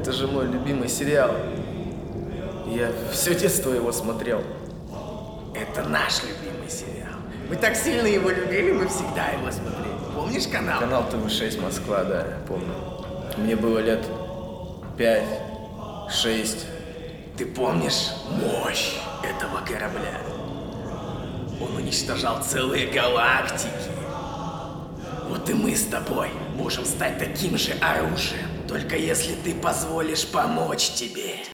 Это же мой любимый сериал. Я все детство его смотрел. Это наш любимый сериал. Мы так сильно его любили, мы всегда его смотрели. Помнишь канал? Канал ТВ-6 Москва, да, я помню. Мне было лет 5-6. Ты помнишь мощь этого корабля? Он уничтожал целые галактики. Вот и мы с тобой можем стать таким же оружием, только если ты позволишь помочь тебе.